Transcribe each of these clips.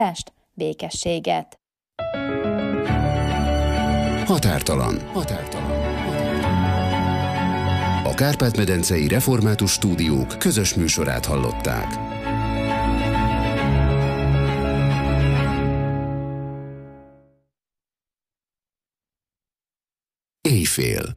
békességet. Határtalan. A Kárpát-medencei Református Stúdiók közös műsorát hallották. Éjfél.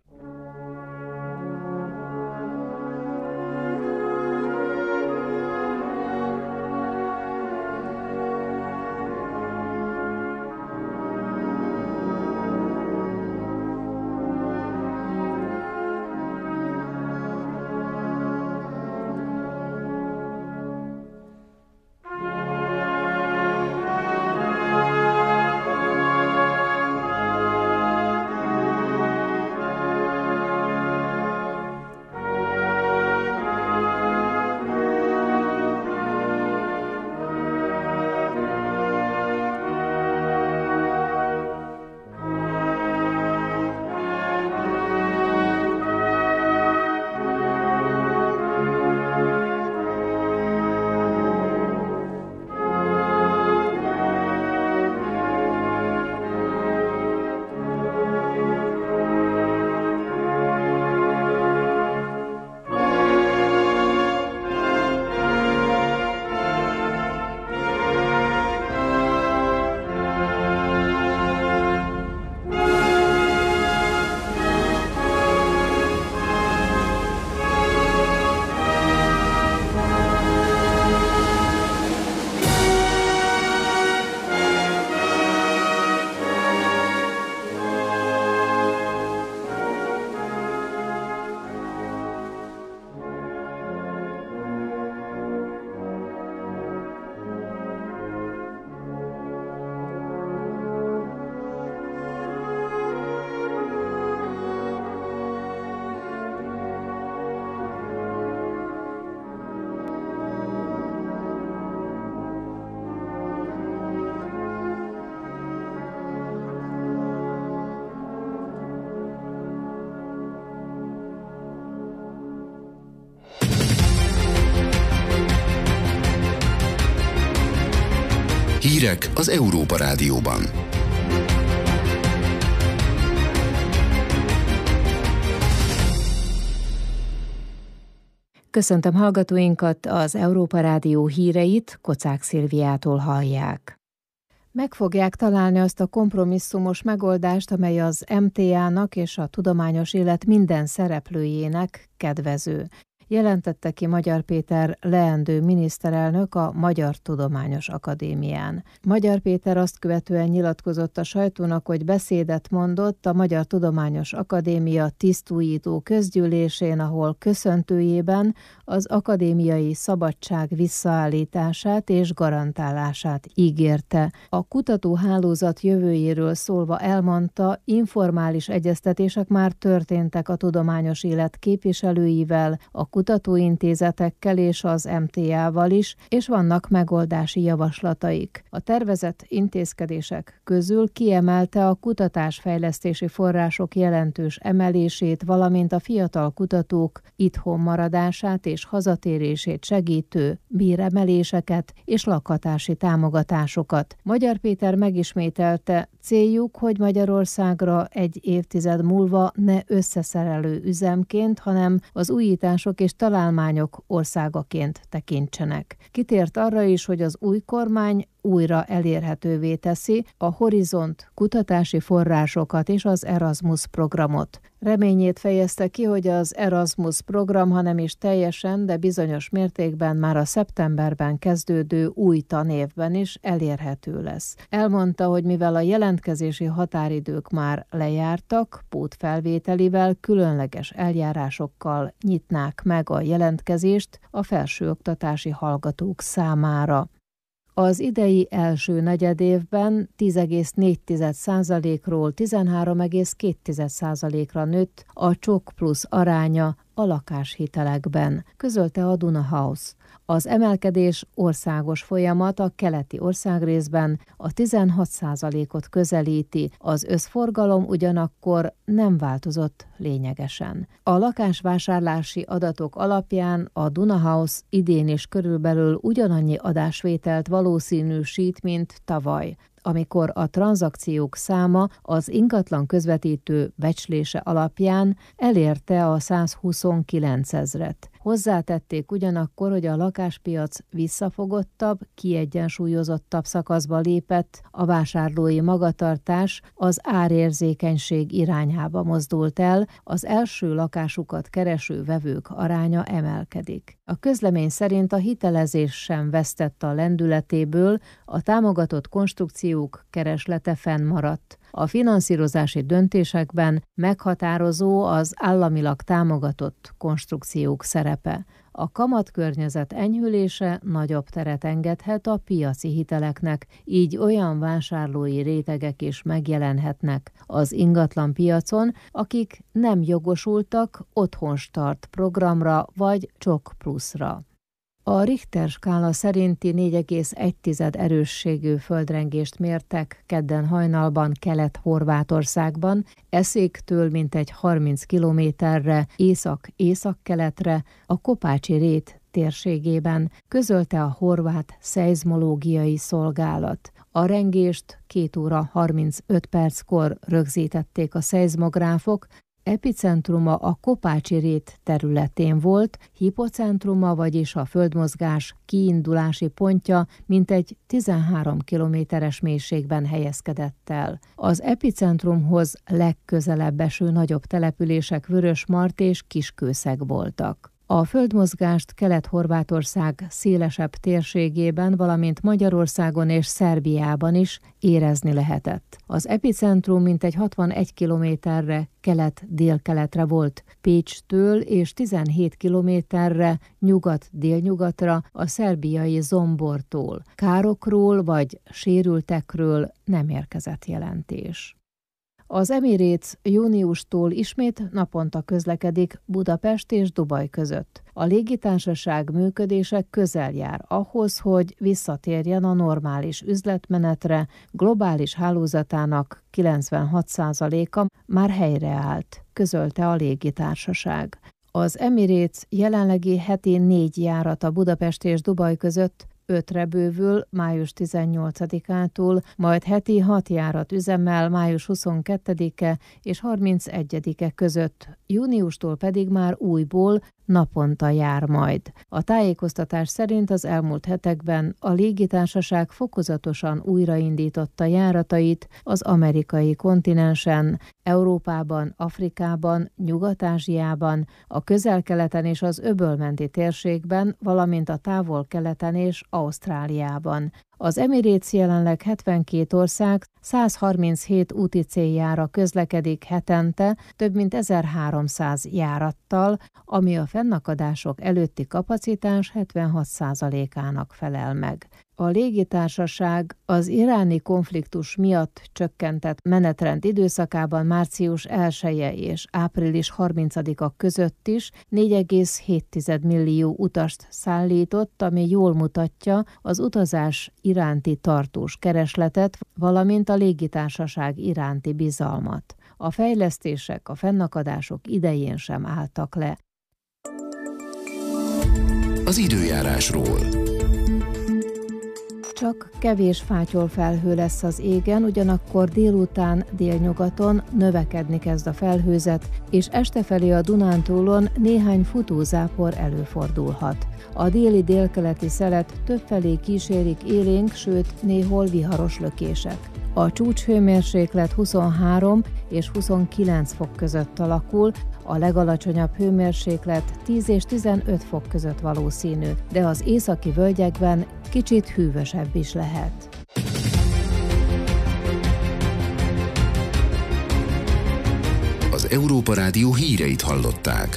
Hírek az Európa Rádióban. Köszöntöm hallgatóinkat, az Európa Rádió híreit Kocák Szilviától hallják. Meg fogják találni azt a kompromisszumos megoldást, amely az MTA-nak és a tudományos élet minden szereplőjének kedvező, jelentette ki Magyar Péter leendő miniszterelnök a Magyar Tudományos Akadémián. Magyar Péter azt követően nyilatkozott a sajtónak, hogy beszédet mondott a Magyar Tudományos Akadémia tisztújító közgyűlésén, ahol köszöntőjében az akadémiai szabadság visszaállítását és garantálását ígérte. A kutatóhálózat jövőjéről szólva elmondta, informális egyeztetések már történtek a tudományos élet képviselőivel, a kutatóintézetekkel és az MTA-val is, és vannak megoldási javaslataik. A tervezett intézkedések közül kiemelte a kutatásfejlesztési források jelentős emelését, valamint a fiatal kutatók itthon maradását és hazatérését segítő béremeléseket és lakhatási támogatásokat. Magyar Péter megismételte, céljuk, hogy Magyarországra egy évtized múlva ne összeszerelő üzemként, hanem az újítások és találmányok országaként tekintsenek. Kitért arra is, hogy az új kormány újra elérhetővé teszi a Horizont kutatási forrásokat és az Erasmus programot. Reményét fejezte ki, hogy az Erasmus program, ha nem is teljesen, de bizonyos mértékben már a szeptemberben kezdődő új tanévben is elérhető lesz. Elmondta, hogy mivel a jelentkezési határidők már lejártak, pótfelvételivel, különleges eljárásokkal nyitnák meg a jelentkezést a felsőoktatási hallgatók számára. Az idei első negyedévben 10,4%-ról 13,2%-ra nőtt a csok plusz aránya a lakáshitelekben, közölte a Duna House. Az emelkedés országos folyamat, a keleti országrészben a 16%-ot közelíti, az összforgalom ugyanakkor nem változott lényegesen. A lakásvásárlási adatok alapján a Duna House idén is körülbelül ugyanannyi adásvételt valószínűsít, mint tavaly, amikor a tranzakciók száma az ingatlan közvetítő becslése alapján elérte a 129 000-et. Hozzátették ugyanakkor, hogy a lakáspiac visszafogottabb, kiegyensúlyozottabb szakaszba lépett, a vásárlói magatartás az árérzékenység irányába mozdult el, az első lakásukat kereső vevők aránya emelkedik. A közlemény szerint a hitelezés sem vesztett a lendületéből, a támogatott konstrukciók kereslete fennmaradt. A finanszírozási döntésekben meghatározó az államilag támogatott konstrukciók szerepe. A kamatkörnyezet enyhülése nagyobb teret engedhet a piaci hiteleknek, így olyan vásárlói rétegek is megjelenhetnek az ingatlan piacon, akik nem jogosultak otthonstart programra vagy Csok pluszra. A Richter skála szerinti 4,1 erősségű földrengést mértek kedden hajnalban Kelet-Horvátországban, Eszéktől mintegy 30 kilométerre észak-észak-keletre, a Kopácsi-rét térségében, közölte a horvát szeizmológiai szolgálat. A rengést 2 óra 35 perckor rögzítették a szeizmográfok, epicentruma a Kopácsi-rét területén volt, hipocentruma, vagyis a földmozgás kiindulási pontja mintegy 13 kilométeres mélységben helyezkedett el. Az epicentrumhoz legközelebb eső nagyobb települések Vörösmart és Kiskőszeg voltak. A földmozgást Kelet-Horvátország szélesebb térségében, valamint Magyarországon és Szerbiában is érezni lehetett. Az epicentrum mintegy 61 kilométerre kelet-délkeletre volt Pécstől, és 17 kilométerre nyugat-délnyugatra a szerbiai Zombortól. Károkról vagy sérültekről nem érkezett jelentés. Az Emirates júniustól ismét naponta közlekedik Budapest és Dubaj között. A légitársaság működése közel jár ahhoz, hogy visszatérjen a normális üzletmenetre, globális hálózatának 96%-a már helyreállt, közölte a légitársaság. Az Emirates jelenlegi heti 4 járata Budapest és Dubaj között 5-re bővül május 18-ától, majd heti 6 járat üzemmel május 22-e és 31-e között, júniustól pedig már újból naponta jár majd. A tájékoztatás szerint az elmúlt hetekben a légitársaság fokozatosan újraindította járatait az amerikai kontinensen, Európában, Afrikában, Nyugat-Ázsiában, a Közel-Keleten és az öbölmenti térségben, valamint a Távol-Keleten és Ausztráliában. Az Emirates jelenleg 72 ország 137 úti céljára közlekedik hetente, több mint 1300 járattal, ami a fennakadások előtti kapacitás 76%-ának felel meg. A légitársaság az iráni konfliktus miatt csökkentett menetrend időszakában március 1-e és április 30-a között is 4,7 millió utast szállított, ami jól mutatja az utazás iránti tartós keresletet, valamint a légitársaság iránti bizalmat. A fejlesztések a fennakadások idején sem álltak le. Az időjárásról. Csak kevés fátyolfelhő lesz az égen, ugyanakkor délután délnyugaton növekedni kezd a felhőzet, és este felé a Dunántúlon néhány futózápor előfordulhat. A déli délkeleti szelet többfelé kísérik élénk, sőt néhol viharos lökések. A csúcshőmérséklet 23 és 29 fok között alakul, a legalacsonyabb hőmérséklet 10 és 15 fok között valószínű, de az északi völgyekben kicsit hűvösebb is lehet. Az Európa Rádió híreit hallották.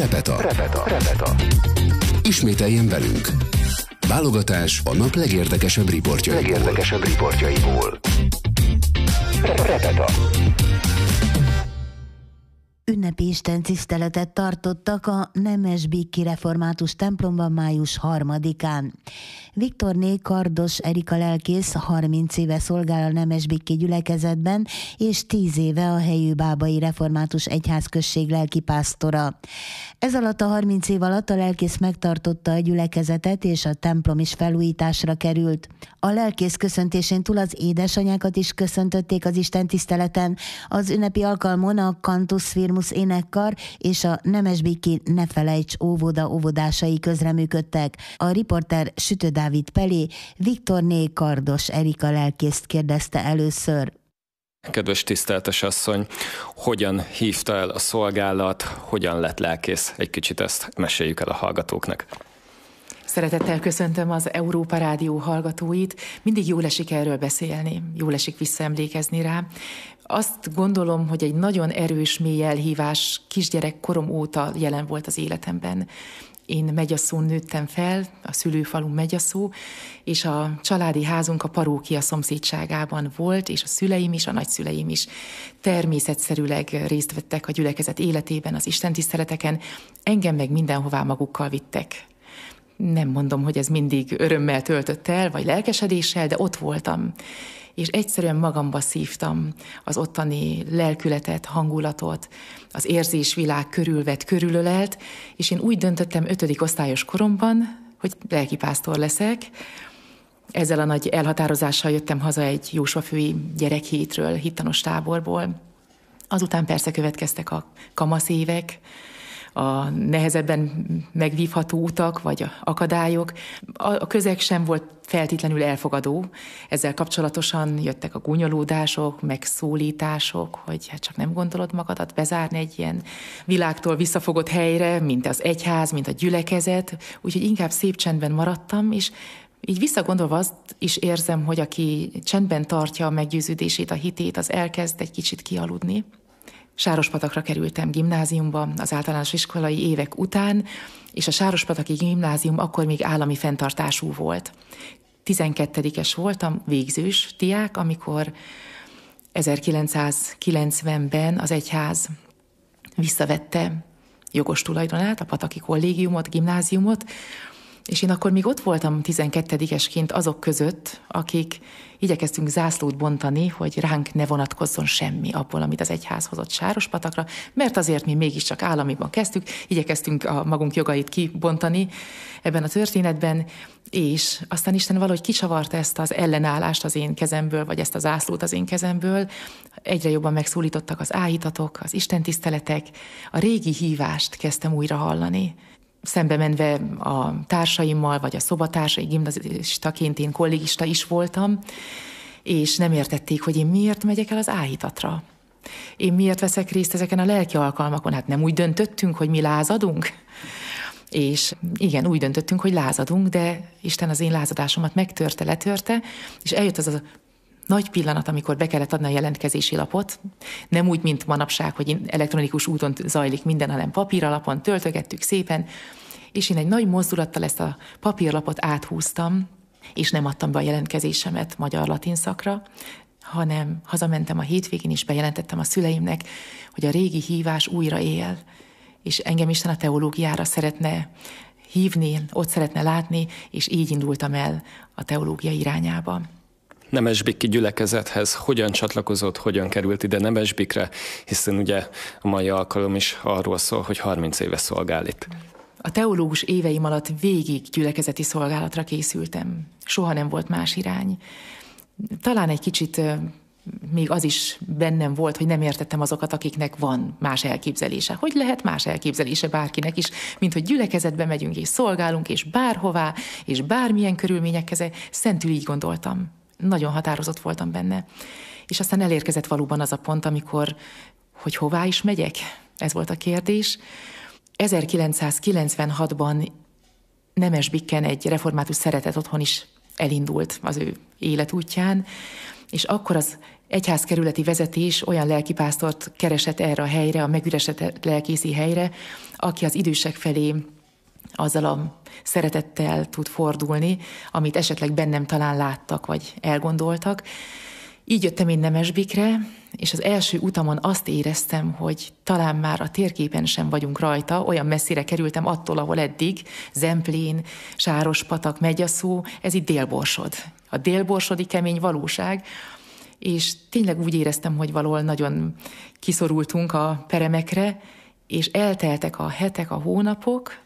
Repeta. Ismételjen velünk. Válogatás a nap legérdekesebb riportjaiból. Repeta. Ünnepi istentiszteletet tartottak a Nemesbikki református templomban május 3-án. Viktorné Kardos Erika lelkész 30 éve szolgál a Nemesbikki gyülekezetben, és 10 éve a helyű bábai református egyházközség lelkipásztora. Ez alatt a 30 év alatt a lelkész megtartotta a gyülekezetet, és a templom is felújításra került. A lelkész köszöntésén túl az édesanyákat is köszöntötték az istentiszteleten. Az ünnepi alkalmon a Cantus Firmus énekkar és a Nemesbikki Ne Felejts óvoda óvodásai közreműködtek. A riporter Sütő Dávid Pelé Viktorné Kardos Erika lelkészt kérdezte először. Kedves tiszteltes asszony, hogyan hívta el a szolgálat, hogyan lett lelkész? Egy kicsit ezt meséljük el a hallgatóknak. Szeretettel köszöntöm az Európa Rádió hallgatóit. Mindig jól esik erről beszélni, jól esik visszaemlékezni rá. Azt gondolom, hogy egy nagyon erős, mély elhívás kisgyerek korom óta jelen volt az életemben. Én Megyasszón nőttem fel, a szülőfalun Megyasszó, és a családi házunk a parókia szomszédságában volt, és a szüleim is, a nagyszüleim is természetszerűleg részt vettek a gyülekezet életében, az istentiszteleteken, engem meg mindenhová magukkal vittek. Nem mondom, hogy ez mindig örömmel töltött el, vagy lelkesedéssel, de ott voltam. És egyszerűen magamba szívtam az ottani lelkületet, hangulatot, az érzésvilág körülvett, körülölelt, és én úgy döntöttem 5. osztályos koromban, hogy lelkipásztor leszek. Ezzel a nagy elhatározással jöttem haza egy jósvafői gyerekhétről, hittanos táborból. Azután persze következtek a kamasz évek, a nehezebben megvívható utak, vagy akadályok. A közeg sem volt feltétlenül elfogadó. Ezzel kapcsolatosan jöttek a gúnyolódások, megszólítások, hogy hát csak nem gondolod magadat bezárni egy ilyen világtól visszafogott helyre, mint az egyház, mint a gyülekezet. Úgyhogy inkább szép csendben maradtam, és így visszagondolva azt is érzem, hogy aki csendben tartja a meggyőződését, a hitét, az elkezd egy kicsit kialudni. Sárospatakra kerültem gimnáziumba az általános iskolai évek után, és a Sárospataki gimnázium akkor még állami fenntartású volt. 12-es voltam, végzős diák, amikor 1990-ben az egyház visszavette jogos tulajdonát, a Pataki kollégiumot, gimnáziumot, és én akkor még ott voltam 12-esként azok között, akik igyekeztünk zászlót bontani, hogy ránk ne vonatkozzon semmi abból, amit az egyház hozott Sárospatakra, mert azért mi mégiscsak államiban kezdtük, igyekeztünk a magunk jogait kibontani ebben a történetben, és aztán Isten valahogy kicsavarta ezt az ellenállást az én kezemből, vagy ezt a zászlót az én kezemből. Egyre jobban megszólítottak az áhítatok, az istentiszteletek, a régi hívást kezdtem újra hallani. Szembe menve a társaimmal, vagy a szobatársai, gimnazistaként én kollégista is voltam, és nem értették, hogy én miért megyek el az áhítatra. Én miért veszek részt ezeken a lelki alkalmakon? Hát nem úgy döntöttünk, hogy mi lázadunk? És igen, úgy döntöttünk, hogy lázadunk, de Isten az én lázadásomat megtörte, letörte, és eljött az a nagy pillanat, amikor be kellett adni a jelentkezési lapot. Nem úgy, mint manapság, hogy elektronikus úton zajlik minden, hanem papíralapon töltögettük szépen, és én egy nagy mozdulattal ezt a papírlapot áthúztam, és nem adtam be a jelentkezésemet magyar-latin szakra, hanem hazamentem a hétvégén, és bejelentettem a szüleimnek, hogy a régi hívás újra él, és engem Isten a teológiára szeretne hívni, ott szeretne látni, és így indultam el a teológia irányába. Nemesbikki gyülekezethez hogyan csatlakozott, hogyan került ide Nemesbikre, hiszen ugye a mai alkalom is arról szól, hogy 30 éve szolgál itt. A teológus éveim alatt végig gyülekezeti szolgálatra készültem. Soha nem volt más irány. Talán egy kicsit még az is bennem volt, hogy nem értettem azokat, akiknek van más elképzelése. Hogy lehet más elképzelése bárkinek is, mint hogy gyülekezetbe megyünk és szolgálunk, és bárhová, és bármilyen körülmények közé. Szentül így gondoltam. Nagyon határozott voltam benne. És aztán elérkezett valóban az a pont, amikor, hogy hová is megyek? Ez volt a kérdés. 1996-ban Nemesbikken egy református szeretet otthon is elindult az ő életútján, és akkor az egyházkerületi vezetés olyan lelkipásztort keresett erre a helyre, a megüresedett lelkészi helyre, aki az idősek felé azzal a szeretettel tud fordulni, amit esetleg bennem talán láttak, vagy elgondoltak. Így jöttem én Nemesbikre, és az első utamon azt éreztem, hogy talán már a térképen sem vagyunk rajta, olyan messzire kerültem attól, ahol eddig, Zemplén, Sárospatak, Megyaszó, ez itt Délborsod. A délborsodi kemény valóság, és tényleg úgy éreztem, hogy valahol nagyon kiszorultunk a peremekre, és elteltek a hetek, a hónapok,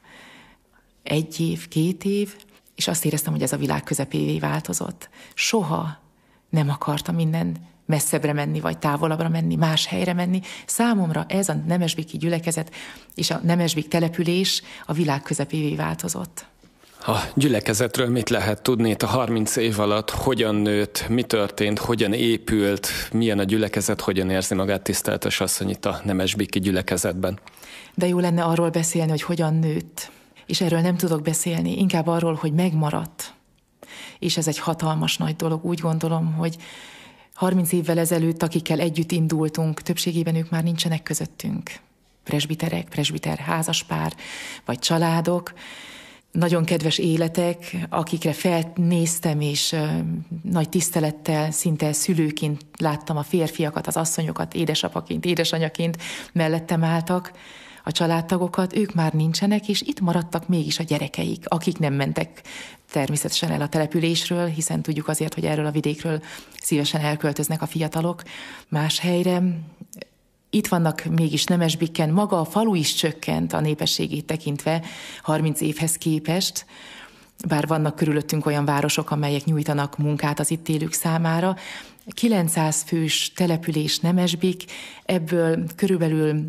1 év, 2 év, és azt éreztem, hogy ez a világ közepévé változott. Soha nem akartam minden messzebbre menni, vagy távolabbra menni, más helyre menni. Számomra ez a nemesbiki gyülekezet és a Nemesbik település a világ közepévé változott. A gyülekezetről mit lehet tudni itt a 30 év alatt? Hogyan nőtt, mi történt, hogyan épült, milyen a gyülekezet, hogyan érzi magát tiszteletes asszony itt a Nemesbiki gyülekezetben? De jó lenne arról beszélni, hogy hogyan nőtt. És erről nem tudok beszélni, inkább arról, hogy megmaradt. És ez egy hatalmas nagy dolog. Úgy gondolom, hogy 30 évvel ezelőtt, akikkel együtt indultunk, többségében ők már nincsenek közöttünk. Presbiterek, presbiter házaspár, vagy családok, nagyon kedves életek, akikre felnéztem, és nagy tisztelettel, szinte szülőként láttam a férfiakat, az asszonyokat, édesapaként, édesanyaként mellettem álltak, a családtagokat, ők már nincsenek, és itt maradtak mégis a gyerekeik, akik nem mentek természetesen el a településről, hiszen tudjuk azért, hogy erről a vidékről szívesen elköltöznek a fiatalok más helyre. Itt vannak mégis Nemesbikken, maga a falu is csökkent a népességét tekintve 30 évhez képest, bár vannak körülöttünk olyan városok, amelyek nyújtanak munkát az itt élők számára. 900 fős település Nemesbik, ebből körülbelül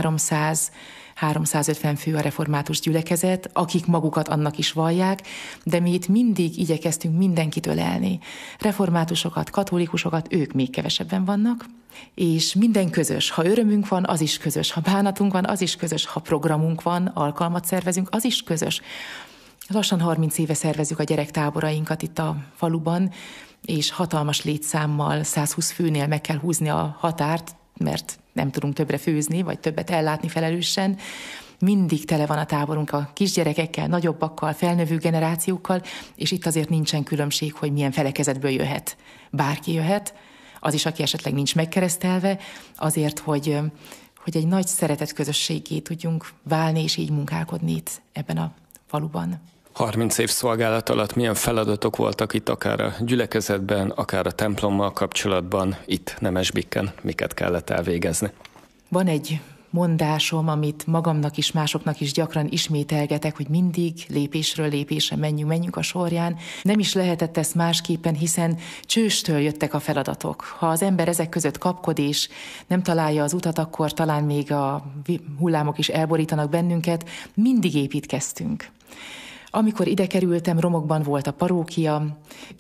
300-350 fő a református gyülekezet, akik magukat annak is vallják, de mi itt mindig igyekeztünk mindenkit ölelni. Reformátusokat, katolikusokat, ők még kevesebben vannak, és minden közös. Ha örömünk van, az is közös. Ha bánatunk van, az is közös. Ha programunk van, alkalmat szervezünk, az is közös. Lassan 30 éve szervezzük a gyerektáborainkat itt a faluban, és hatalmas létszámmal, 120 főnél meg kell húzni a határt, mert nem tudunk többre főzni, vagy többet ellátni felelősen. Mindig tele van a táborunk a kisgyerekekkel, nagyobbakkal, felnövő generációkkal, és itt azért nincsen különbség, hogy milyen felekezetből jöhet. Bárki jöhet, az is, aki esetleg nincs megkeresztelve, azért, hogy egy nagy szeretet közösségé tudjunk válni, és így munkálkodni itt ebben a faluban. 30 év szolgálat alatt milyen feladatok voltak itt, akár a gyülekezetben, akár a templommal kapcsolatban, itt Nemesbikken, miket kellett elvégezni? Van egy mondásom, amit magamnak is, másoknak is gyakran ismételgetek, hogy mindig lépésről lépésre menjünk a sorján. Nem is lehetett ezt másképpen, hiszen csőstől jöttek a feladatok. Ha az ember ezek között kapkod és nem találja az utat, akkor talán még a hullámok is elborítanak bennünket. Mindig építkeztünk. Amikor ide kerültem, romokban volt a parókia.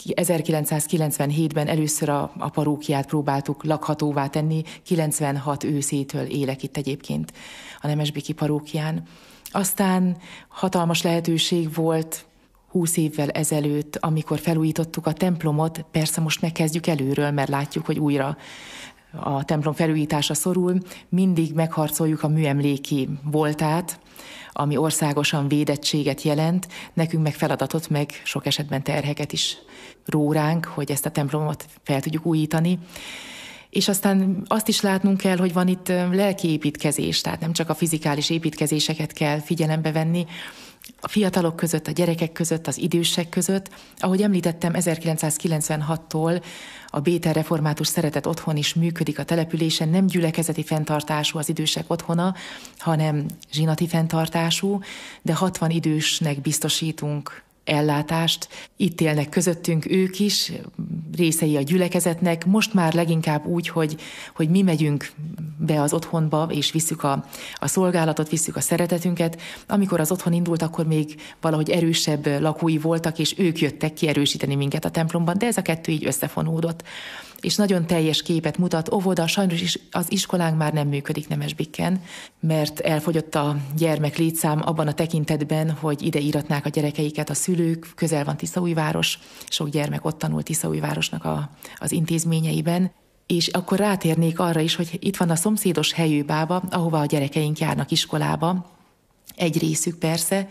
1997-ben először a parókiát próbáltuk lakhatóvá tenni, 96 őszétől élek itt egyébként a Nemesbiki parókián. Aztán hatalmas lehetőség volt 20 évvel ezelőtt, amikor felújítottuk a templomot, persze most megkezdjük előről, mert látjuk, hogy újra a templom felújítása szorul, mindig megharcoljuk a műemléki voltát, ami országosan védettséget jelent, nekünk meg feladatot, meg sok esetben terheket is ró ránk, hogy ezt a templomot fel tudjuk újítani. És aztán azt is látnunk kell, hogy van itt lelki építkezés, tehát nem csak a fizikális építkezéseket kell figyelembe venni, a fiatalok között, a gyerekek között, az idősek között. Ahogy említettem, 1996-tól a Bétel Református Szeretet Otthon is működik a településen, nem gyülekezeti fenntartású az idősek otthona, hanem zsinati fenntartású, de 60 idősnek biztosítunk ellátást. Itt élnek közöttünk ők is, részei a gyülekezetnek, most már leginkább úgy, hogy mi megyünk be az otthonba, és visszük a szolgálatot, visszük a szeretetünket. Amikor az otthon indult, akkor még valahogy erősebb lakói voltak, és ők jöttek kierősíteni minket a templomban, de ez a kettő így összefonódott. És nagyon teljes képet mutat. Óvoda, sajnos az iskolánk már nem működik Nemesbikken, mert elfogyott a gyermek létszám abban a tekintetben, hogy ide íratnák a gyerekeiket a szülők, közel van Tiszaújváros, sok gyermek ott tanul Tiszaújvárosnak az intézményeiben. És akkor rátérnék arra is, hogy itt van a szomszédos Helyőbába, ahova a gyerekeink járnak iskolába, egy részük persze.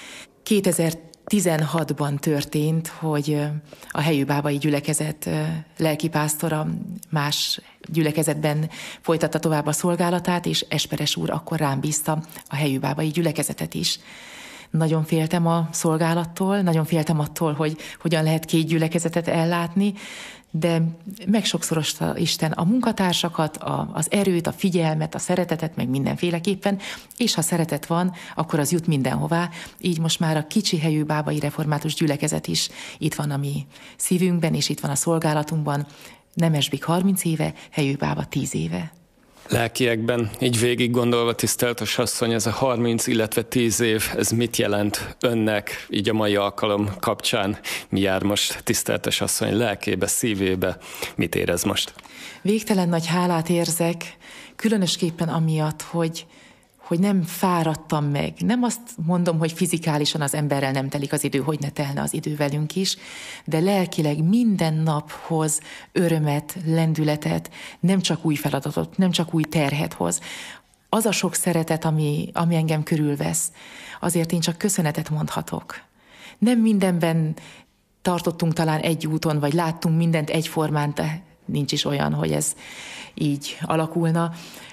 2016-ban történt, hogy a helyőbábai gyülekezet lelkipásztora más gyülekezetben folytatta tovább a szolgálatát, és Esperes úr akkor rám bízta a helyőbábai gyülekezetet is. Nagyon féltem a szolgálattól, nagyon féltem attól, hogy hogyan lehet 2 gyülekezetet ellátni, de megsokszorozta Isten a munkatársakat, az erőt, a figyelmet, a szeretetet, meg mindenféleképpen, és ha szeretet van, akkor az jut mindenhová. Így most már a kicsi helyőbábai református gyülekezet is itt van a mi szívünkben, és itt van a szolgálatunkban. Nemesbik 30 éve, Helyőbába 10 éve. Lelkiekben, így végig gondolva, tiszteltes asszony, ez a 30, illetve 10 év, ez mit jelent önnek, így a mai alkalom kapcsán? Mi jár most, tiszteltes asszony, lelkébe, szívébe? Mit érez most? Végtelen nagy hálát érzek, különösképpen amiatt, hogy nem fáradtam meg. Nem azt mondom, hogy fizikálisan az emberrel nem telik az idő, hogy ne telne az idő velünk is, de lelkileg minden nap hoz örömet, lendületet, nem csak új feladatot, nem csak új terhet hoz. Az a sok szeretet, ami engem körülvesz, azért én csak köszönetet mondhatok. Nem mindenben tartottunk talán egy úton, vagy láttunk mindent egyformán, de nincs is olyan, hogy ez így alakulna,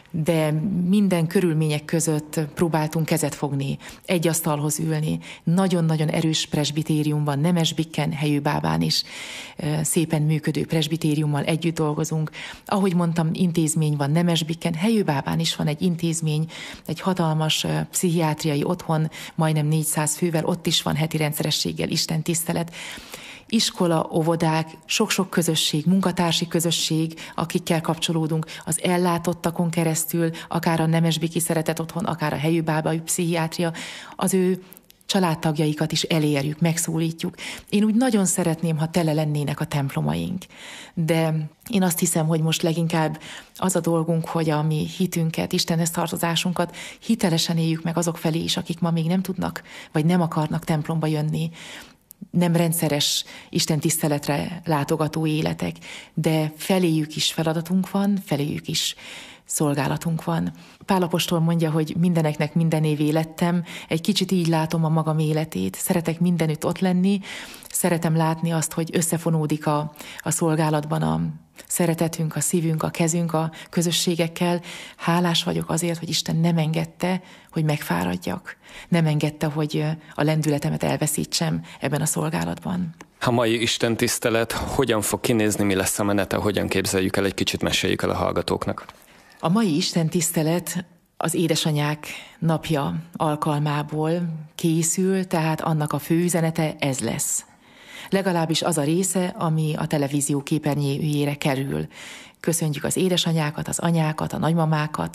de minden körülmények között próbáltunk kezet fogni, egy asztalhoz ülni. Nagyon-nagyon erős presbitériumban, Nemesbikken, Helyőbábán is szépen működő presbitériummal együtt dolgozunk. Ahogy mondtam, intézmény van Nemesbikken, Helyőbábán is van egy intézmény, egy hatalmas pszichiátriai otthon, majdnem 400 fővel, ott is van heti rendszerességgel istentisztelet. Iskola, óvodák, sok-sok közösség, munkatársi közösség, akikkel kapcsolódunk, az ellátottakon keresztül, akár a Nemesbiki Szeretet Otthon, akár a Helyőbábai Pszichiátria, az ő családtagjaikat is elérjük, megszólítjuk. Én úgy nagyon szeretném, ha tele lennének a templomaink, de én azt hiszem, hogy most leginkább az a dolgunk, hogy a mi hitünket, Istenhez tartozásunkat hitelesen éljük meg azok felé is, akik ma még nem tudnak, vagy nem akarnak templomba jönni, nem rendszeres Isten tiszteletre látogató életek, de feléjük is feladatunk van, feléjük is szolgálatunk van. Pál apostol mondja, hogy mindeneknek mindenévé lettem, egy kicsit így látom a magam életét, szeretek mindenütt ott lenni, szeretem látni azt, hogy összefonódik a szolgálatban a szeretetünk, a szívünk, a kezünk a közösségekkel. Hálás vagyok azért, hogy Isten nem engedte, hogy megfáradjak. Nem engedte, hogy a lendületemet elveszítsem ebben a szolgálatban. A mai Isten tisztelet hogyan fog kinézni, mi lesz a menete, hogyan képzeljük el, egy kicsit meséljük el a hallgatóknak. A mai Isten tisztelet az édesanyák napja alkalmából készül, tehát annak a fő üzenete ez lesz. Legalábbis az a része, ami a televízió képernyőjére kerül. Köszöntjük az édesanyákat, az anyákat, a nagymamákat,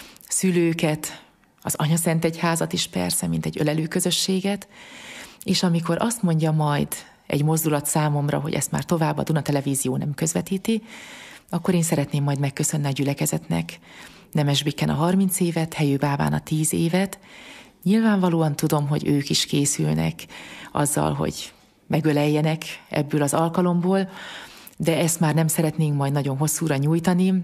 szülőket, az anyaszentegyházat is persze, mint egy ölelő közösséget, és amikor azt mondja majd egy mozdulat számomra, hogy ezt már tovább a Duna Televízió nem közvetíti, akkor én szeretném majd megköszönni a gyülekezetnek Nemesbikken a 30 évet, Helyőbábán a 10 évet. Nyilvánvalóan tudom, hogy ők is készülnek azzal, hogy megöleljenek ebből az alkalomból, de ezt már nem szeretnénk majd nagyon hosszúra nyújtani,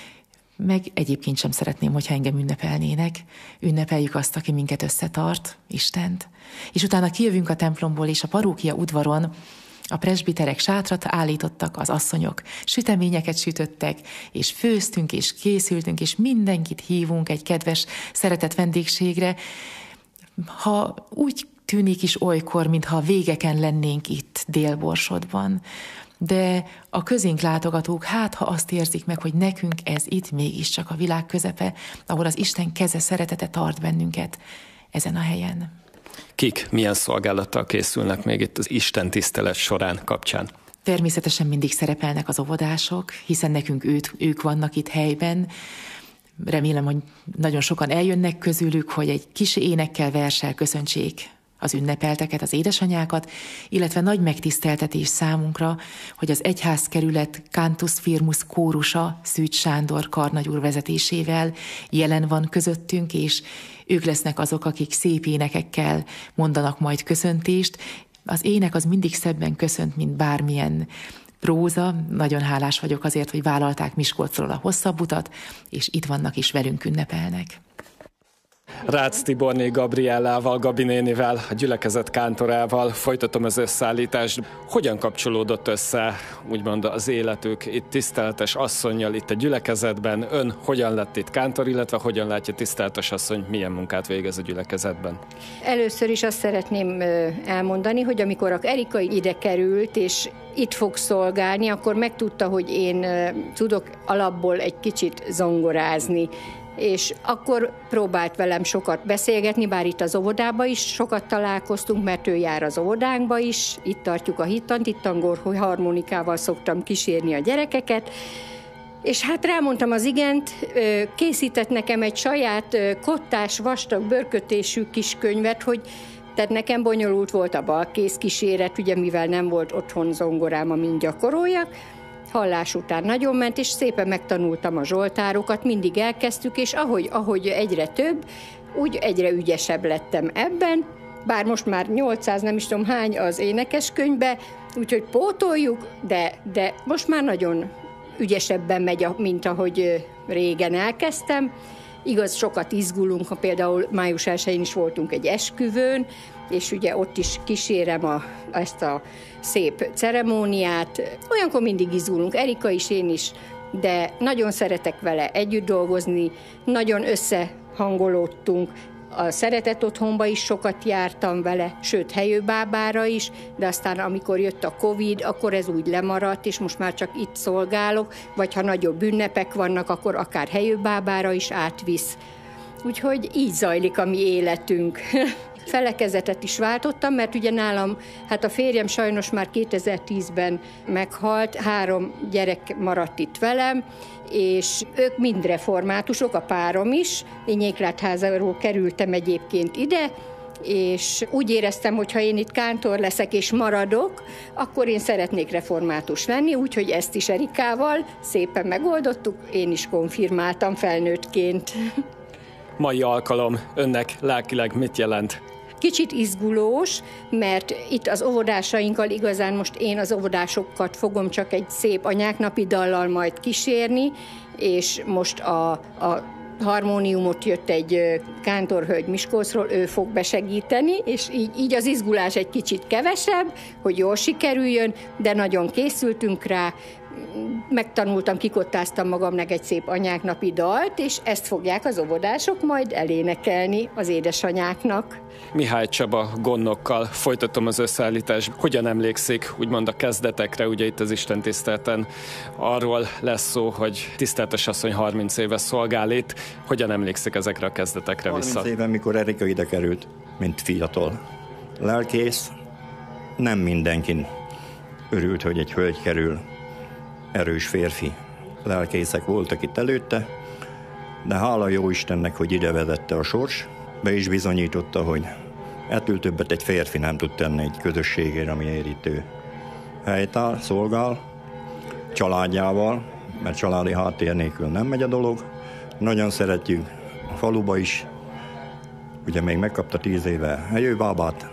meg egyébként sem szeretném, hogyha engem ünnepelnének. Ünnepeljük azt, aki minket összetart, Istent. És utána kijövünk a templomból, és a parókia udvaron a presbiterek sátrat állítottak, az asszonyok süteményeket sütöttek, és főztünk, és készültünk, és mindenkit hívunk egy kedves, szeretett vendégségre. Ha úgy tűnik is olykor, mintha a végeken lennénk itt Délborsodban, de a közénk látogatók, ha azt érzik meg, hogy nekünk ez itt mégiscsak a világ közepe, ahol az Isten keze, szeretete tart bennünket ezen a helyen. Kik, milyen szolgálattal készülnek még itt az Isten tisztelet során kapcsán? Természetesen mindig szerepelnek az óvodások, hiszen nekünk ők vannak itt helyben. Remélem, hogy nagyon sokan eljönnek közülük, hogy egy kis énekkel, verssel köszöntsék az ünnepelteket, az édesanyákat, illetve nagy megtiszteltetés számunkra, hogy az egyházkerület Cantus Firmus kórusa Szűcs Sándor karnagyúr vezetésével jelen van közöttünk, és ők lesznek azok, akik szép énekekkel mondanak majd köszöntést. Az ének az mindig szebben köszönt, mint bármilyen próza. Nagyon hálás vagyok azért, hogy vállalták Miskolcról a hosszabb utat, és itt vannak és velünk ünnepelnek. Rácz Tiborné Gabriellával, Gabi nénivel, a gyülekezet kántorával folytatom az összeállítást. Hogyan kapcsolódott össze, úgymond az életük itt tiszteletes asszonnyal itt a gyülekezetben? Ön hogyan lett itt kántor, illetve hogyan látja tiszteletes asszony, milyen munkát végez a gyülekezetben? Először is azt szeretném elmondani, hogy amikor Erika ide került, és itt fog szolgálni, akkor megtudta, hogy én tudok alapból egy kicsit zongorázni. És akkor próbált velem sokat beszélgetni, bár itt az óvodába is sokat találkoztunk, mert ő jár az óvodánkba is, itt tartjuk a hittant, itt angol harmonikával szoktam kísérni a gyerekeket, és hát rámondtam az igent, készített nekem egy saját kottás, vastag bőrkötésű kis könyvet, hogy tehát nekem bonyolult volt a balkész kíséret, ugye mivel nem volt otthon zongorám, amin gyakoroljak. Hallás után nagyon ment, és szépen megtanultam a zsoltárokat, mindig elkezdtük, és ahogy egyre több, úgy egyre ügyesebb lettem ebben, bár most már 800, nem is tudom hány az énekeskönyvbe, úgyhogy pótoljuk, de most már nagyon ügyesebben megy, mint ahogy régen elkezdtem. Igaz, sokat izgulunk, ha például május 1-én is voltunk egy esküvőn, és ugye ott is kísérem ezt a szép ceremóniát. Olyankor mindig izgulunk, Erika is, én is, de nagyon szeretek vele együtt dolgozni, nagyon összehangolódtunk. A Szeretett Otthonba is sokat jártam vele, sőt helyőbábára is, de aztán amikor jött a Covid, akkor ez úgy lemaradt, és most már csak itt szolgálok, vagy ha nagyobb ünnepek vannak, akkor akár helyőbábára is átvisz. Úgyhogy így zajlik a mi életünk. Felekezetet is váltottam, mert ugye nálam, hát a férjem sajnos már 2010-ben meghalt, 3 gyerek maradt itt velem, és ők mind reformátusok, a párom is. Én Nyéklátházáról kerültem egyébként ide, és úgy éreztem, hogy ha én itt kántor leszek és maradok, akkor én szeretnék református lenni, úgyhogy ezt is Erikával szépen megoldottuk, én is konfirmáltam felnőttként. Mai alkalom önnek lelkileg mit jelent? Kicsit izgulós, mert itt az óvodásainkkal igazán most én az óvodásokat fogom csak egy szép anyáknapi dallal majd kísérni, és most a harmóniumot jött egy kántorhölgy Miskolcról, ő fog besegíteni, és így az izgulás egy kicsit kevesebb, hogy jól sikerüljön, de nagyon készültünk rá, megtanultam, kikottáztam magamnak egy szép anyáknapi dalt, és ezt fogják az óvodások majd elénekelni az édesanyáknak. Mihály Csaba gondnokkal folytatom az összeállítást. Hogyan emlékszik, úgymond a kezdetekre, ugye itt az istentiszteleten arról lesz szó, hogy tiszteltes asszony 30 éve szolgál itt. Hogyan emlékszik ezekre a kezdetekre vissza? 30 éve, mikor Erika ide került, mint fiatal lelkész, nem mindenkin örült, hogy egy hölgy kerül. Erős férfi lelkészek voltak itt előtte, de hála jó Istennek, hogy ide vezette a sors, be is bizonyította, hogy ettől többet egy férfi nem tud tenni egy közösségére, ami érítő helytáll, szolgál, családjával, mert családi háttér nélkül nem megy a dolog. Nagyon szeretjük a faluba is, ugye még megkapta 10 éve helyőbábát,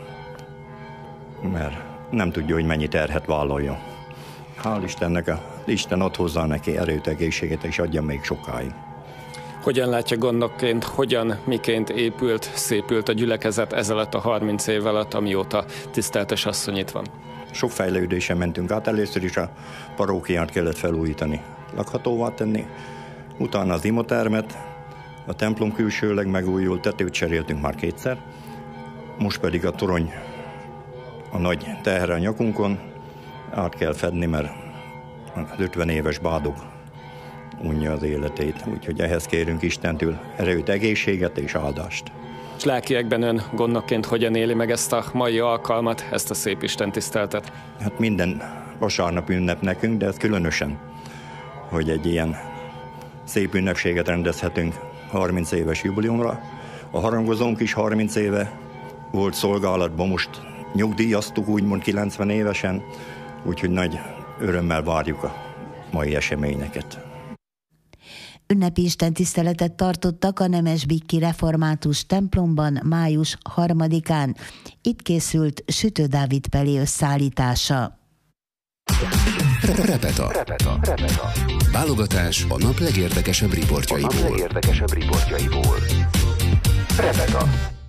mert nem tudja, hogy mennyi terhet vállaljon. Hál' Istennek, Isten ad hozzá neki erőt, egészséget, és adja még sokáig. Hogyan látja gondnokként, miként szépült a gyülekezet ez alatt a 30 év alatt, amióta tiszteltes asszony itt van? Sok fejlődésen mentünk át, először is a parókiát kellett felújítani, lakhatóvá tenni, utána az imatermet, a templom külsőleg megújult, tetőt cseréltünk már 2-szer, most pedig a torony, a nagy teher a nyakunkon, át kell fedni, mert az 50 éves bádog unja az életét, úgyhogy ehhez kérünk Istentől erőt, egészséget és áldást. És lelkiekben ön gondnokként hogyan éli meg ezt a mai alkalmat, ezt a szép istentiszteltet? Hát minden vasárnap ünnep nekünk, de ez különösen, hogy egy ilyen szép ünnepséget rendezhetünk 30 éves jubileumra. A harangozónk is 30 éve volt szolgálatban, most nyugdíjaztuk úgymond 90 évesen, úgyhogy nagy örömmel várjuk a mai eseményeket. Ünnepi istentiszteletet tartottak a Nemesbikki Református templomban május 3-án. Itt készült Sütő Dávid Peli összeállítása. Repeta. Válogatás a nap legérdekesebb riportjaiból. Repeta.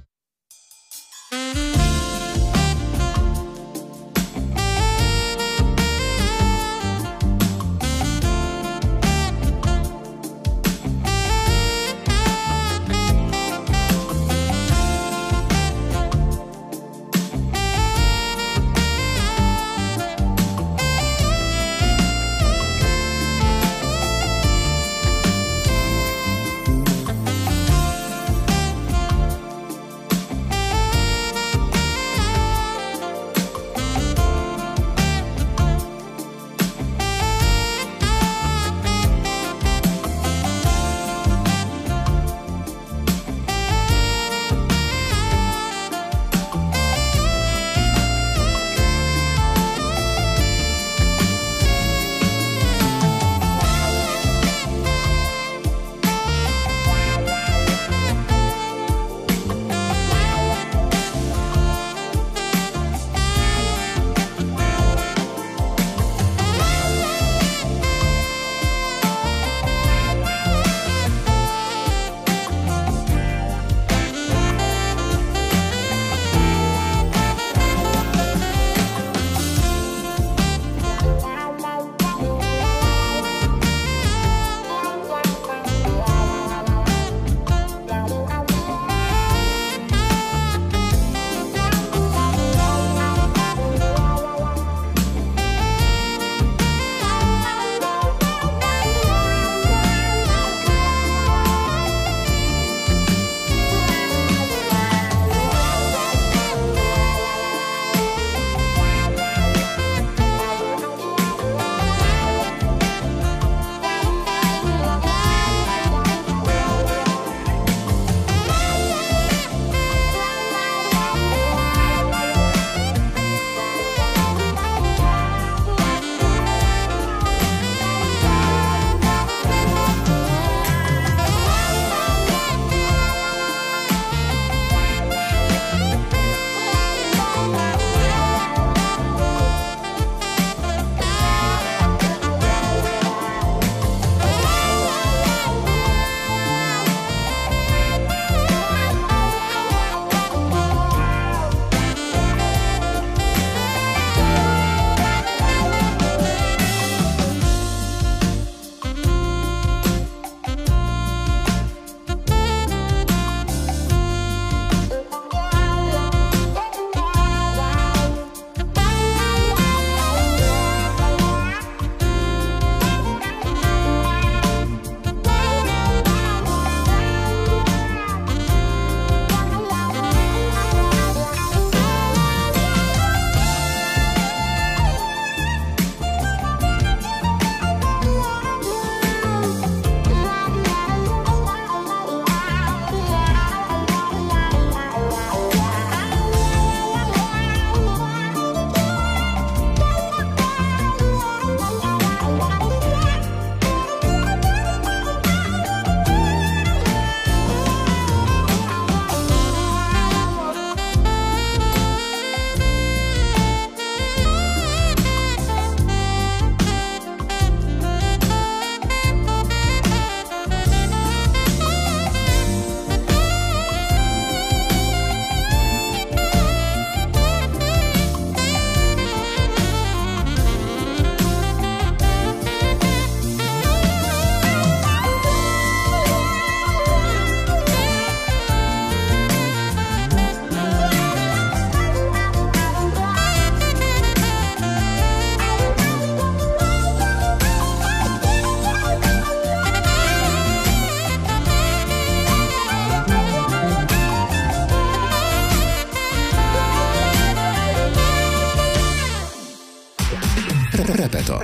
Repeta.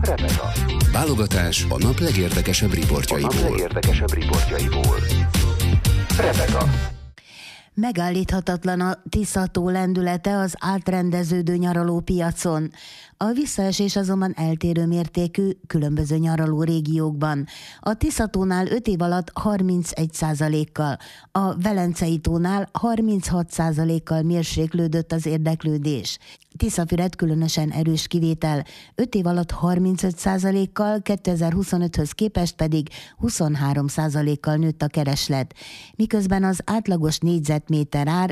Válogatás a nap legérdekesebb riportjaiból. Repeta. Megállíthatatlan a Tisza-tó lendülete az átrendeződő nyaralópiacon. A visszaesés azonban eltérő mértékű különböző nyaraló régiókban. A Tisza-tónál 5 év alatt 31%-kal, a Velencei tónál 36%-kal mérséklődött az érdeklődés. Tiszafüred különösen erős kivétel, 5 év alatt 35%-kal, 2025-höz képest pedig 23%-kal nőtt a kereslet, miközben az átlagos négyzetméter ár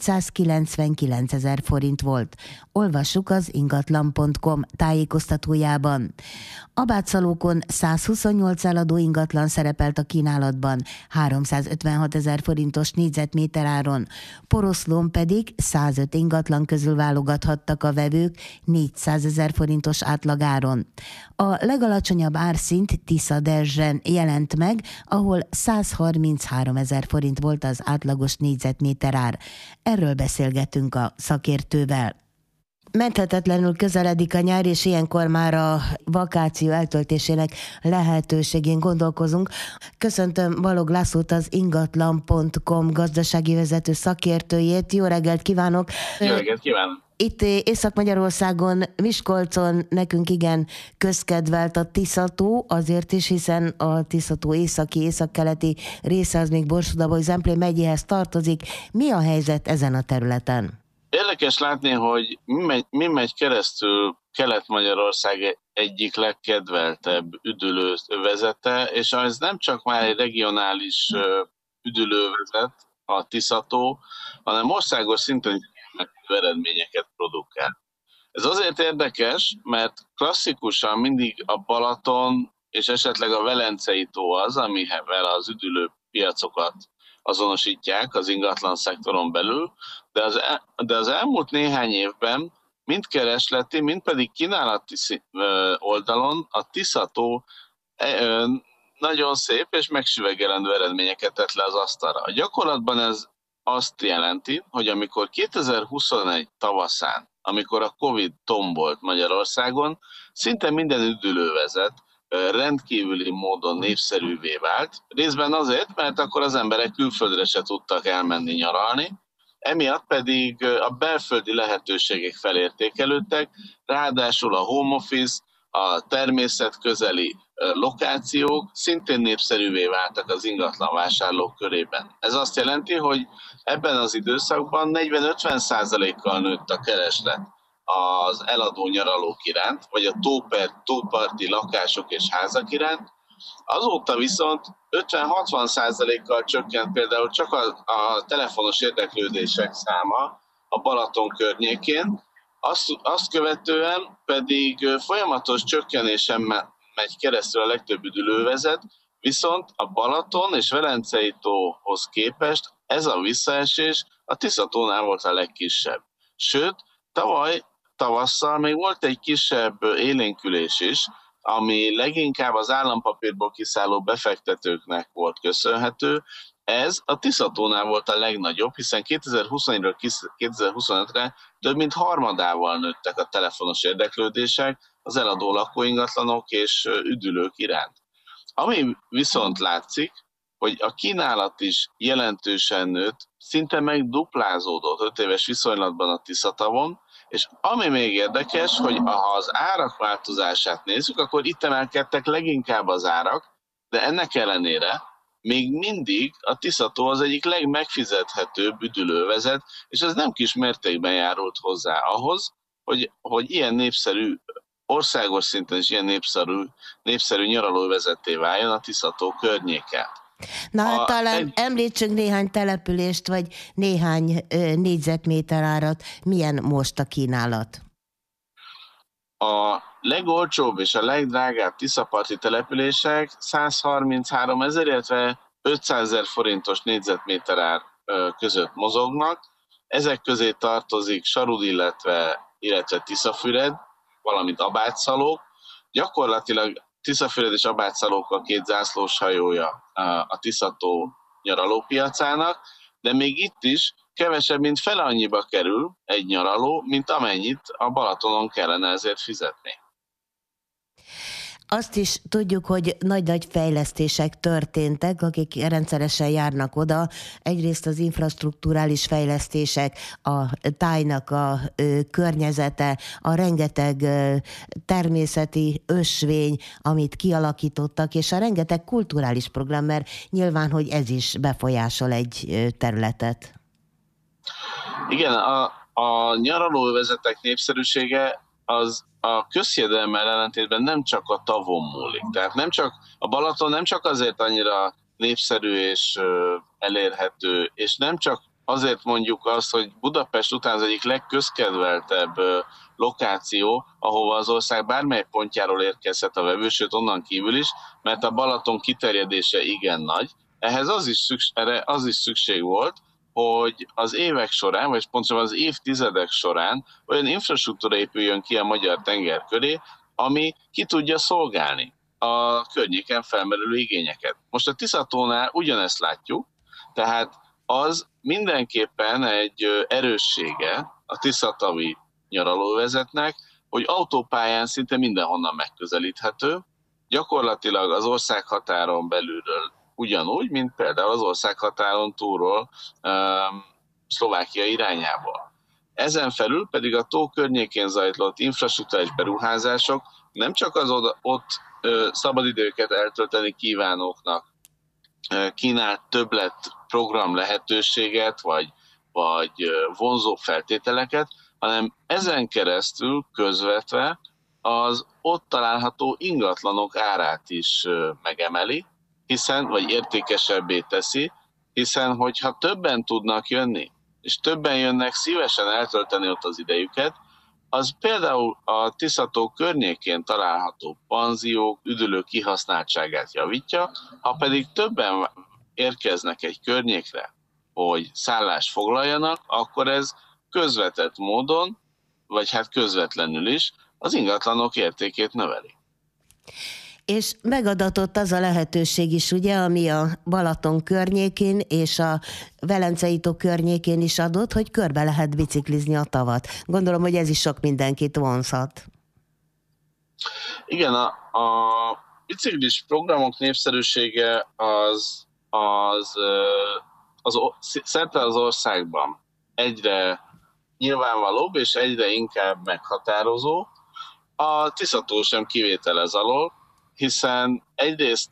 499 000 forint volt. Olvassuk az ingatlan.com tájékoztatójában. Abátszalókon 128 eladó ingatlan szerepelt a kínálatban, 356 000 forintos négyzetméter áron, Poroszlón pedig 105 ingatlan közül válogathattak a vevők 400 000 forintos átlagáron. A legalacsonyabb árszint Tiszaderzsen jelent meg, ahol 133 000 forint volt az átlagos négyzetméter ár. Erről beszélgetünk a szakértővel. Menthetetlenül közeledik a nyár, és ilyenkor már a vakáció eltöltésének lehetőségén gondolkozunk. Köszöntöm Balog Lászlót, az ingatlan.com gazdasági vezető szakértőjét. Jó reggelt kívánok! Jó reggelt kívánok! Itt Észak-Magyarországon, Miskolcon nekünk igen közkedvelt a Tisza-tó, azért is, hiszen a Tisza-tó északkeleti része az még Borsod-Abaúj-Zemplén megyéhez tartozik. Mi a helyzet ezen a területen? Érdekes látni, hogy mi megy keresztül Kelet-Magyarország egyik legkedveltebb üdülővezete, és ez nem csak már egy regionális üdülővezet, a Tisza-tó, hanem országos szinten eredményeket produkál. Ez azért érdekes, mert klasszikusan mindig a Balaton és esetleg a Velencei tó az, amivel az üdülő piacokat azonosítják az ingatlan szektoron belül, de az elmúlt néhány évben mind keresleti, mind pedig kínálati oldalon a Tisza-tó nagyon szép és megsüvegelendő eredményeket tett le az asztalra. A gyakorlatban ez azt jelenti, hogy amikor 2021 tavaszán, amikor a Covid tombolt Magyarországon, szinte minden üdülővezet rendkívüli módon népszerűvé vált, részben azért, mert akkor az emberek külföldre se tudtak elmenni nyaralni, emiatt pedig a belföldi lehetőségek felértékelődtek, ráadásul a home office, a természetközeli lokációk szintén népszerűvé váltak az ingatlanvásárlók körében. Ez azt jelenti, hogy ebben az időszakban 40-50%-kal nőtt a kereslet az eladó nyaralók iránt, vagy a tóparti lakások és házak iránt. Azóta viszont 50-60%-kal csökkent például csak a telefonos érdeklődések száma a Balaton környékén, azt követően pedig folyamatos csökkenésen megy keresztül a legtöbb üdülővezet, viszont a Balaton és Velencei tóhoz képest ez a visszaesés a Tisza-tónál volt a legkisebb. Sőt, tavaly tavasszal még volt egy kisebb élénkülés is, ami leginkább az állampapírból kiszálló befektetőknek volt köszönhető. Ez a Tisza-tónál volt a legnagyobb, hiszen 2021-ről 2025-re több mint harmadával nőttek a telefonos érdeklődések az eladó lakóingatlanok és üdülők iránt. Ami viszont látszik, hogy a kínálat is jelentősen nőtt, szinte megduplázódott 5 éves viszonylatban a Tisza-tavon, és ami még érdekes, hogy ha az árak változását nézzük, akkor itt emelkedtek leginkább az árak, de ennek ellenére még mindig a Tisza-tó az egyik legmegfizethetőbb üdülővezet, és ez nem kis mértékben járult hozzá ahhoz, hogy ilyen népszerű, országos szinten is ilyen népszerű nyaralóvezetté váljon a Tisza-tó környéke. Na hát talán említsünk néhány települést, vagy néhány négyzetméter árat. Milyen most a kínálat? A legolcsóbb és a legdrágább tiszaparti települések 133 000, illetve 500 000 forintos négyzetméter ár között mozognak. Ezek közé tartozik Sarud, illetve Tiszafüred, valamint Abátszalók. Gyakorlatilag Tiszafüred és Abátszalók a két zászlós hajója a Tisza-tó nyaralópiacának, de még itt is kevesebb, mint fele annyiba kerül egy nyaraló, mint amennyit a Balatonon kellene ezért fizetni. Azt is tudjuk, hogy nagy-nagy fejlesztések történtek, akik rendszeresen járnak oda. Egyrészt az infrastrukturális fejlesztések, a tájnak a környezete, a rengeteg természeti ösvény, amit kialakítottak, és a rengeteg kulturális program, mert nyilván, hogy ez is befolyásol egy területet. Igen, A nyaralóövezetek népszerűsége az a közhiedelemmel ellentétben nem csak a tavon múlik. Tehát a Balaton nem csak azért annyira népszerű és elérhető, és nem csak azért mondjuk azt, hogy Budapest után az egyik legközkedveltebb lokáció, ahova az ország bármely pontjáról érkezhet a vevő, sőt onnan kívül is, mert a Balaton kiterjedése igen nagy. Ehhez az is szükség volt, hogy az évek során, vagy pontosabban az évtizedek során olyan infrastruktúra épüljön ki a magyar tenger köré, ami ki tudja szolgálni a környéken felmerülő igényeket. Most a Tiszatónál ugyanezt látjuk, tehát az mindenképpen egy erőssége a tiszatavi nyaralóvezetnek, hogy autópályán szinte mindenhonnan megközelíthető, gyakorlatilag az országhatáron belülről ugyanúgy, mint például az országhatáron túlról Szlovákia irányából. Ezen felül pedig a tó környékén zajlott infrastruktúrális beruházások nem csak az ott szabadidőket eltölteni kívánóknak kínált többlet program lehetőséget, vagy vonzó feltételeket, hanem ezen keresztül közvetve az ott található ingatlanok árát is megemeli, vagy értékesebbé teszi, hiszen hogyha többen tudnak jönni, és többen jönnek szívesen eltölteni ott az idejüket, az például a Tiszató környékén található panziók, üdülők kihasználtságát javítja, ha pedig többen érkeznek egy környékre, hogy szállást foglaljanak, akkor ez közvetett módon, vagy hát közvetlenül is az ingatlanok értékét növeli. És megadatott az a lehetőség is, ugye, ami a Balaton környékén és a Velencei tó környékén is adott, hogy körbe lehet biciklizni a tavat. Gondolom, hogy ez is sok mindenkit vonzhat. Igen, a biciklis programok népszerűsége az szerte az országban egyre nyilvánvalóbb és egyre inkább meghatározó. A Tiszató sem kivétel ez alól, hiszen egyrészt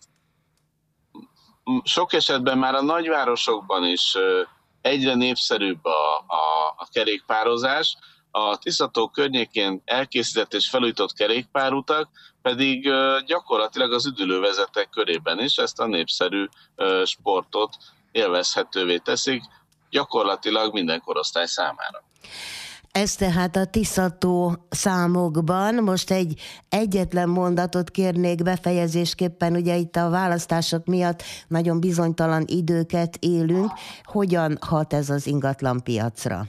sok esetben már a nagyvárosokban is egyre népszerűbb a kerékpározás, a Tiszató környékén elkészített és felújított kerékpárutak pedig gyakorlatilag az üdülővezetek körében is ezt a népszerű sportot élvezhetővé teszik, gyakorlatilag minden korosztály számára. Ez tehát a Tiszató számokban. Most egyetlen mondatot kérnék befejezésképpen, ugye itt a választások miatt nagyon bizonytalan időket élünk. Hogyan hat ez az ingatlanpiacra?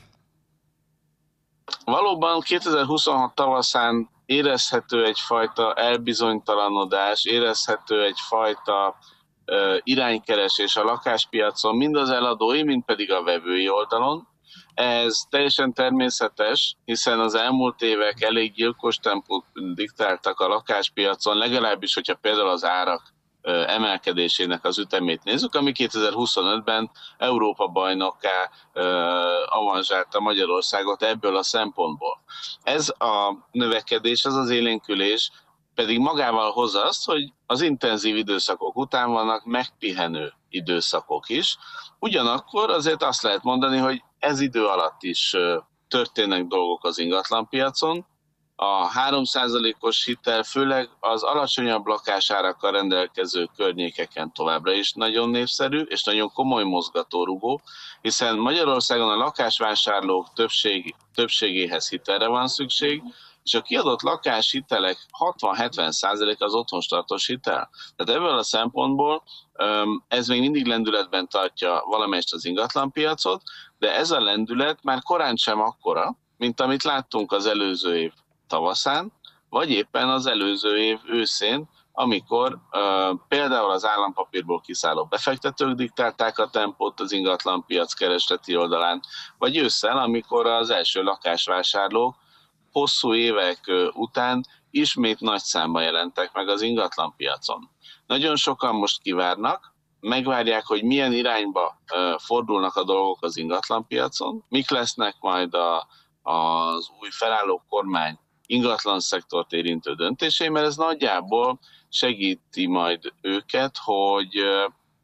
Valóban 2026 tavaszán érezhető egyfajta elbizonytalanodás, érezhető egyfajta iránykeresés a lakáspiacon, mind az eladói, mind pedig a vevői oldalon. Ez teljesen természetes, hiszen az elmúlt évek elég gyilkos tempót diktáltak a lakáspiacon, legalábbis, hogyha például az árak emelkedésének az ütemét nézzük, ami 2025-ben Európa bajnokká avanzsálta Magyarországot ebből a szempontból. Ez a növekedés, ez az élénkülés pedig magával hozza azt, hogy az intenzív időszakok után vannak megpihenő időszakok is. Ugyanakkor azért azt lehet mondani, hogy ez idő alatt is történnek dolgok az ingatlanpiacon. A 3%-os hitel főleg az alacsonyabb lakásárakkal rendelkező környékeken továbbra is nagyon népszerű és nagyon komoly mozgatórugó, hiszen Magyarországon a lakásvásárlók többségéhez hitelre van szükség, és a kiadott lakáshitelek 60-70% az otthonstartós hitel. Tehát ebből a szempontból ez még mindig lendületben tartja valamelyest az ingatlanpiacot, de ez a lendület már korán sem akkora, mint amit láttunk az előző év tavaszán, vagy éppen az előző év őszén, amikor például az állampapírból kiszálló befektetők diktálták a tempót az ingatlanpiac keresleti oldalán, vagy ősszel, amikor az első lakásvásárlók hosszú évek után ismét nagy számban jelentek meg az ingatlanpiacon. Nagyon sokan most kivárnak, megvárják, hogy milyen irányba fordulnak a dolgok az ingatlanpiacon, mik lesznek majd az új felálló kormány ingatlan szektort érintő döntései, mert ez nagyjából segíti majd őket, hogy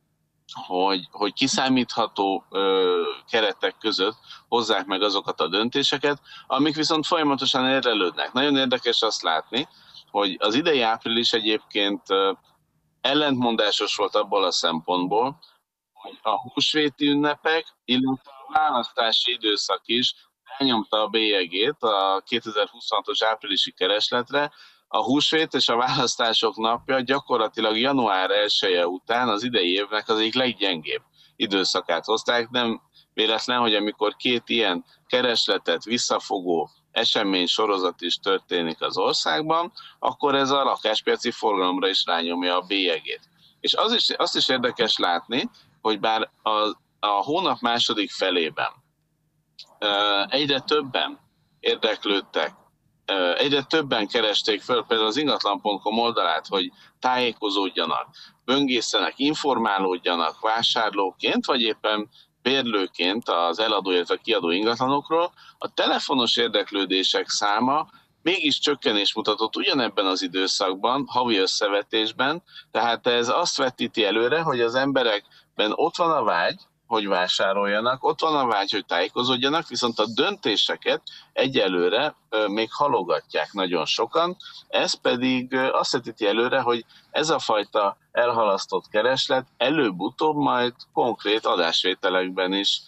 hogy kiszámítható keretek között hozzák meg azokat a döntéseket, amik viszont folyamatosan érlelődnek. Nagyon érdekes azt látni, hogy az idei április egyébként ellentmondásos volt abból a szempontból, hogy a húsvéti ünnepek, illetve a választási időszak is elnyomta a bélyegét a 2026-os áprilisi keresletre. A húsvét és a választások napja gyakorlatilag január 1-e után az idei évnek az egyik leggyengébb időszakát hozták. Nem véletlen, hogy amikor két ilyen keresletet visszafogó esemény sorozat is történik az országban, akkor ez a lakáspiaci forgalomra is rányomja a bélyegét. És azt is érdekes látni, hogy bár a hónap második felében egyre többen érdeklődtek, egyre többen keresték föl például az ingatlan.com oldalát, hogy tájékozódjanak, böngészenek, informálódjanak vásárlóként, vagy éppen bérlőként az eladó, illetve kiadó ingatlanokról, a telefonos érdeklődések száma mégis csökkenés mutatott ugyanebben az időszakban, havi összevetésben, tehát ez azt vetíti előre, hogy az emberekben ott van a vágy, hogy vásároljanak, ott van a vágy, hogy tájékozódjanak, viszont a döntéseket egyelőre még halogatják nagyon sokan, ez pedig azt vetíti előre, hogy ez a fajta elhalasztott kereslet előbb-utóbb majd konkrét adásvételekben is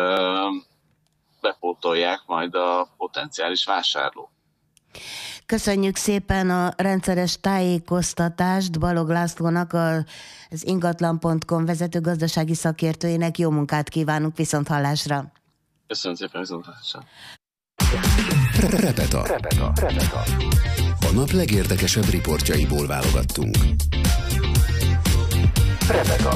bepótolják majd a potenciális vásárlók. Köszönjük szépen a rendszeres tájékoztatást Balog Lászlónak, az ingatlan.com vezető gazdasági szakértőjének. Jó munkát kívánunk, viszonthallásra! Köszönöm szépen, viszonthallásra! Repeta. A nap legérdekesebb riportjaiból válogattunk. Repeta.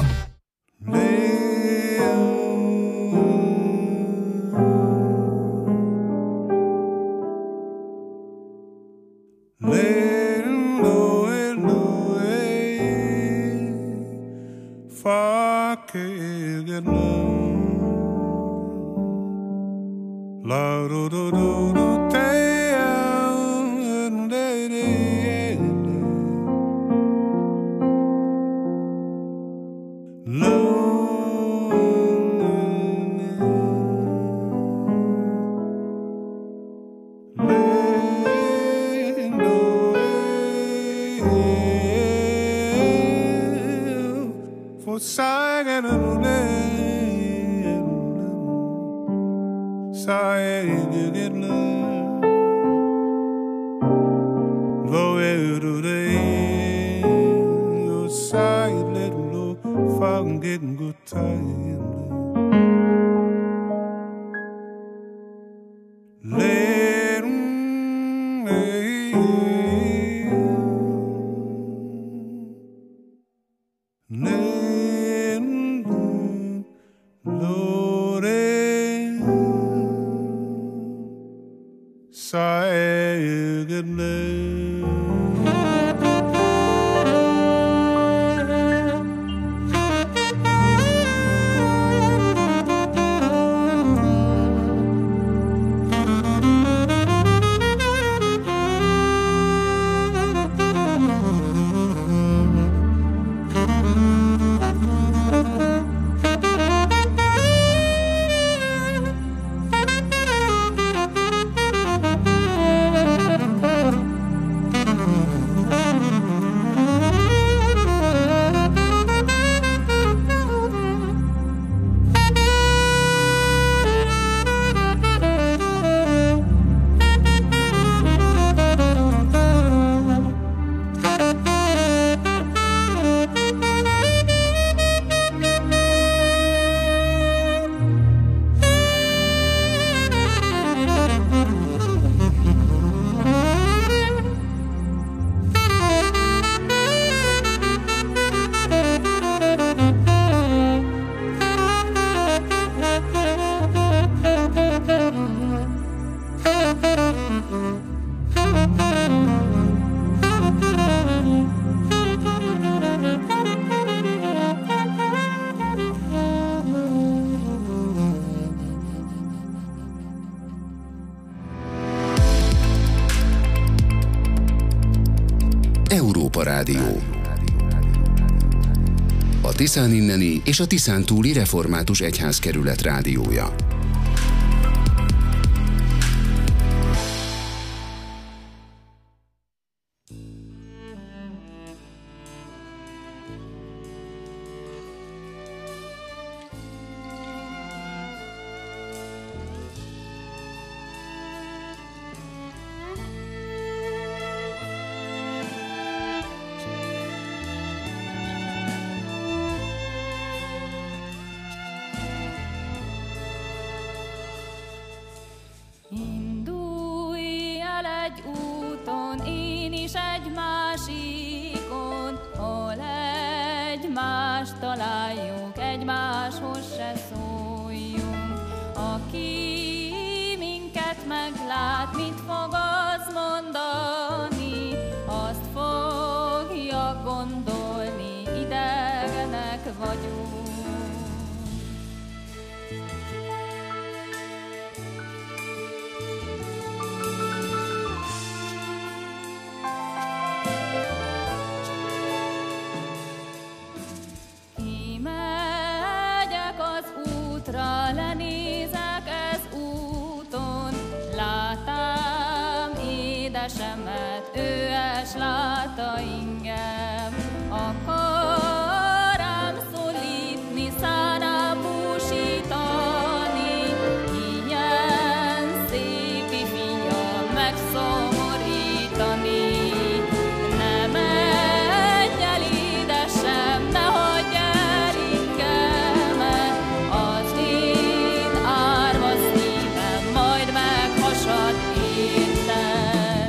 Európa Rádió. a Tiszán inneni és a Tiszán túli református egyházkerület rádiója. Találjuk, egymáshoz se szóljunk. Aki minket meglát, mit fog az mondani? Azt fogja gondolni, idegenek vagyunk. Lenézek ez úton, látám édesemet, ő es látta ingem. Akar rám szólítni, szánál búsítani, ilyen szép ifjam megszomorítani. Ne menj el, édesem, ne hagyj el ingemet, az én árva szívem majd meghasad érted.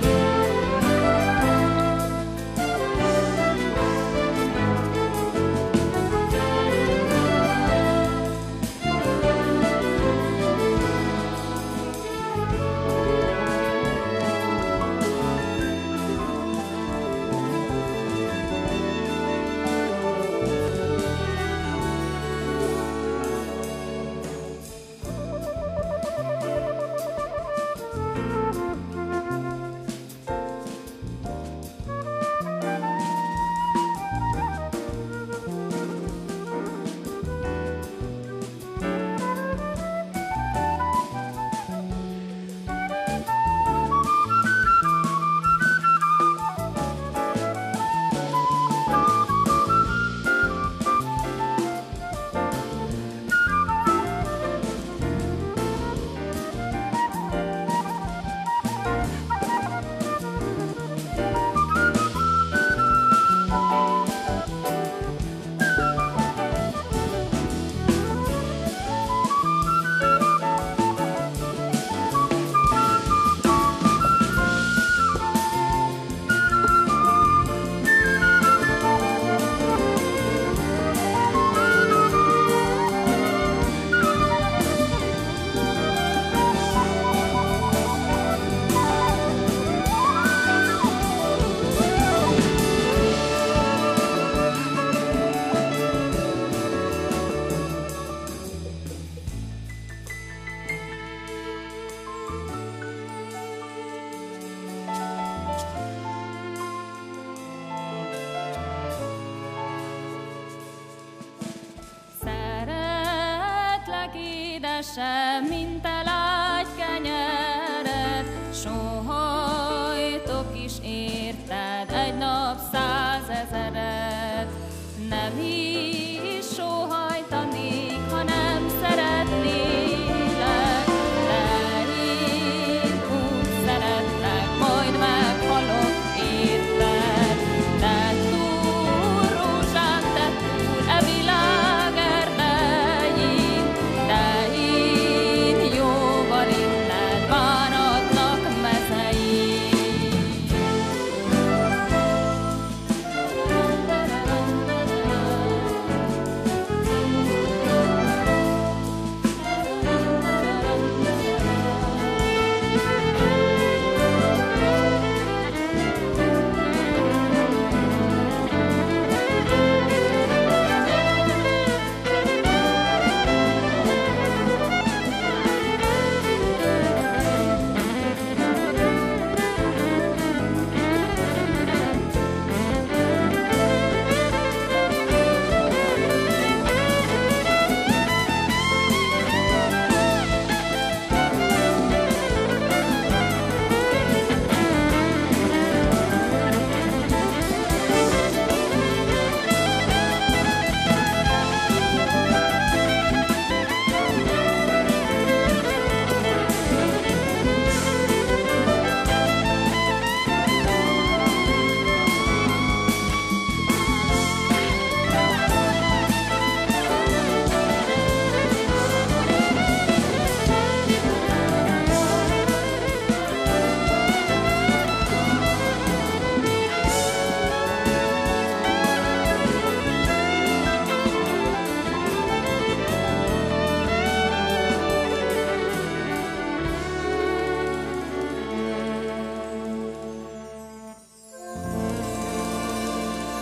Szeretlek, édesem, mint te